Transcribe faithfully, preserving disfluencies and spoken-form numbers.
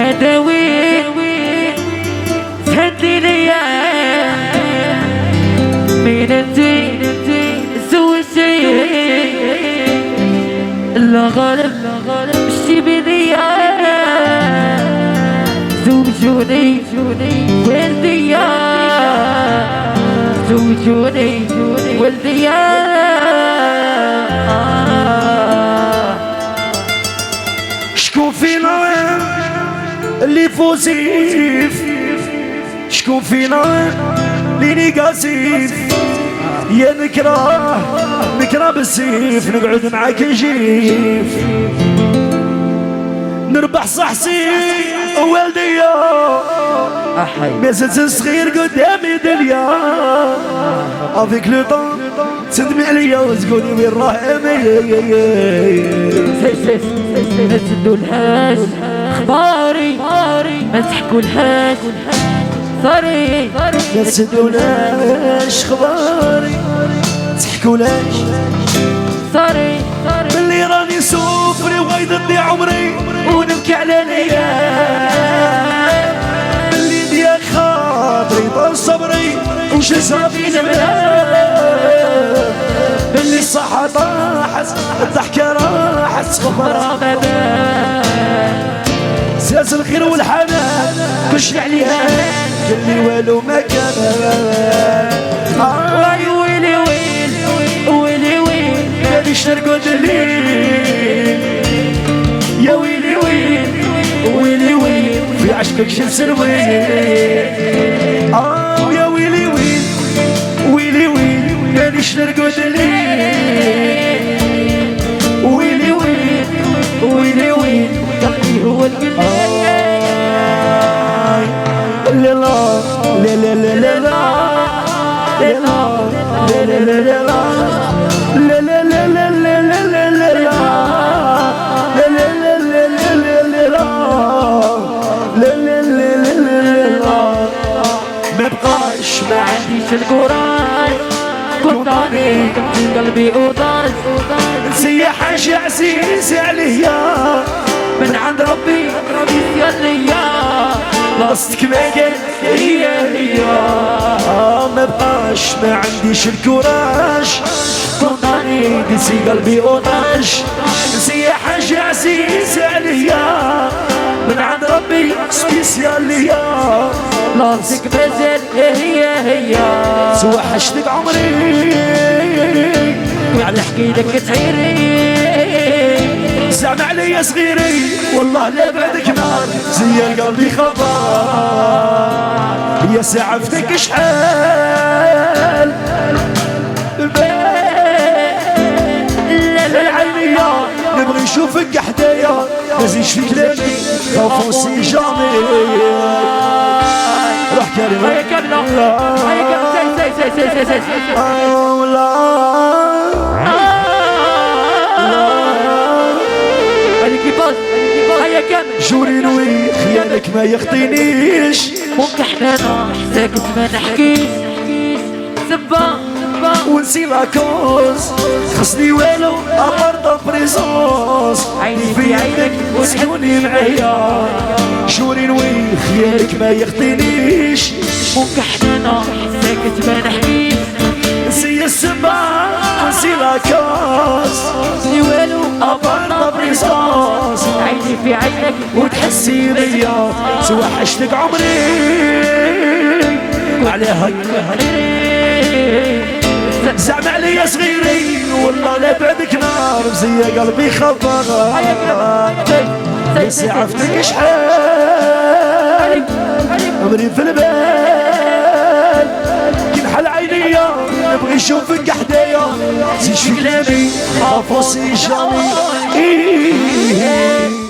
هذا وين تهدي ليا مين انتي زوجتي لا غالب مشتي بيديا زوجوني والديا زوجوني والديا شكون فينا اللي فوزيف شكون فينا اللي نيقاسيف يا نكره نكره بالسيف نقعد معاك نجيف نربح صحصي والديا مازلت صغير قدامي دنيا افيك لو طون تندمي عليا وتقولي وين راه امي ما تسدولهاش اخباري ما تحكولهاش صاري ما تسدولهاش اخباري تحكولهاش صاري باللي راني سوفري وغيضني عمري ونبكي على الايام باللي ديال خاطري طال صبري وش صافي نبلا باللي الصحة طاحت الضحكة راحت غمرة ما بان ساس الخير والحنان كلشي عليها اللي والو ما كان واي ويلي ويل ويلي ويل مانيش نرقد الليل يا ويلي ويل ويلي ويل في عشقك شمس الويل اه يا ويلي ويل ويلي ويل مانيش نرقد الليل ويلي ويل ويلي ويل قلبي هو القلب لا لا لا لا لا لا لا لا لا ما عنديش القران قطاني قلبي وطاش نسي حاجة عزيزة عليا من عند ربي ربي ليا لاصتك ما قال هي هي ما بقاش ما عنديش الكوراج قطاني نسي قلبي وطاش نسي حاجة عزيزة عليا من عند ربي سبيسيال ليا لاصتك مازال هي هي سوا حشتك عمري وعلى حكي لك تعيري زعم عليا صغيري والله لا بعدك نار زي قلبي خبار يا ساعة فتك شحال العينية نبغي نشوفك حدايا مازيدش في كلامي خوفونسي جامي روح كريم هيا كملة هيا كملة سي سي سي سي سي سي لا هذيك باص هيا كمل جوري نوي خيالك ما يخطينيش ممكن حنانا ساكت ما نحكيش سبا ونسي لاكوز خصني والو ابرد بريزونس عيني في عينك وسكوني معايا جوري نوي خيالك ما يخطينيش ممكن حنانا ساكت ما نحكيش نسي السبا ونسي لاكوز خصني والو ابرد بريزونس عيني في عينك وتحسي بيا سوا حشتك عمري على هك زعم عليا صغيري والله لا بعدك نار زي قلبي خبر بس عفتك شحال عمري في البال كنحل عينيا نبغي نشوفك حدايا زيد في كلامي خافوسي جامي